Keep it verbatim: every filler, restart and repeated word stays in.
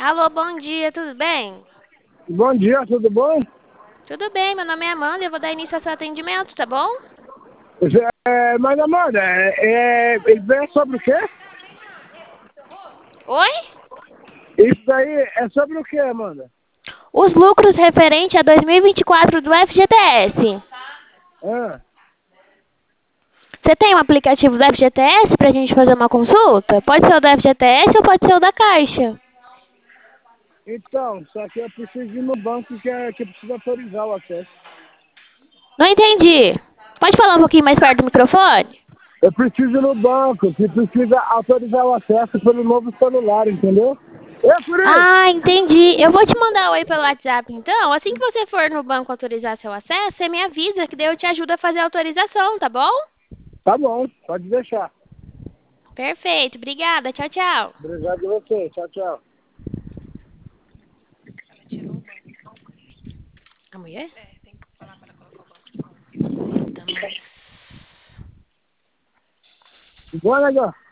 Alô, bom dia, tudo bem? Bom dia, tudo bom? Tudo bem, meu nome é Amanda e eu vou dar início ao seu atendimento, tá bom? É, mas Amanda, é, é, isso é sobre o quê? Oi? Isso daí é sobre o quê, Amanda? Os lucros referentes a dois mil e vinte e quatro do F G T S. Ah, Você tem um aplicativo do F G T S pra gente fazer uma consulta? Pode ser o do F G T S ou pode ser o da Caixa. então, só que eu preciso ir no banco que, é, que precisa autorizar o acesso. Não entendi. Pode falar um pouquinho mais perto do microfone? Eu preciso ir no banco que precisa autorizar o acesso pelo novo celular, entendeu? É por isso. Ah, entendi. Eu vou te mandar um oi pelo WhatsApp, então. Assim que você for no banco autorizar seu acesso, você me avisa que daí eu te ajudo a fazer a autorização, tá bom? Tá bom, pode deixar. Perfeito. Obrigada. Tchau, tchau. Obrigado a você. Tchau, tchau. A mulher? Eita, nós. Boa, negócio.